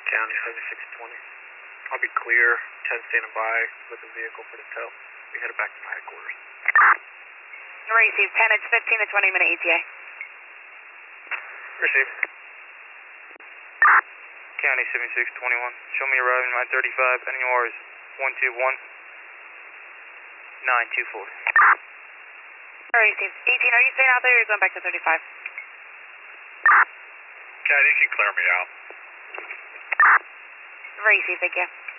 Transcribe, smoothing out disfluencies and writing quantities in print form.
County 7620. I'll be clear, 10 standing by with the vehicle for the tow. We headed back to my headquarters. Receive 10, it's 15 to 20 minute ETA. Receive. County 7621, show me arriving at 35, NUR is 121924. Receive. 18, are you staying out there or are you going back to 35? County, you can clear me out. Receive, thank you.